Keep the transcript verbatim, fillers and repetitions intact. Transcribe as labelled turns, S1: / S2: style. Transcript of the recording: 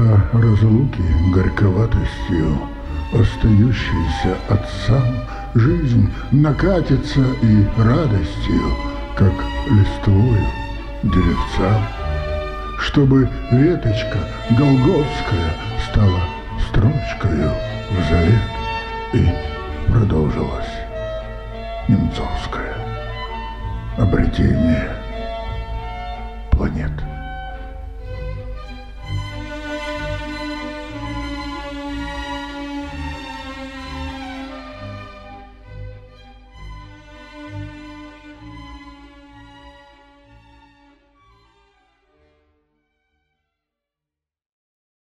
S1: За разлуки горьковатостью, остающейся отцам, жизнь накатится и радостью, как листвою деревцам. Чтобы веточка голгофская стала строчкою в завет, и продолжилась немцовское обретение.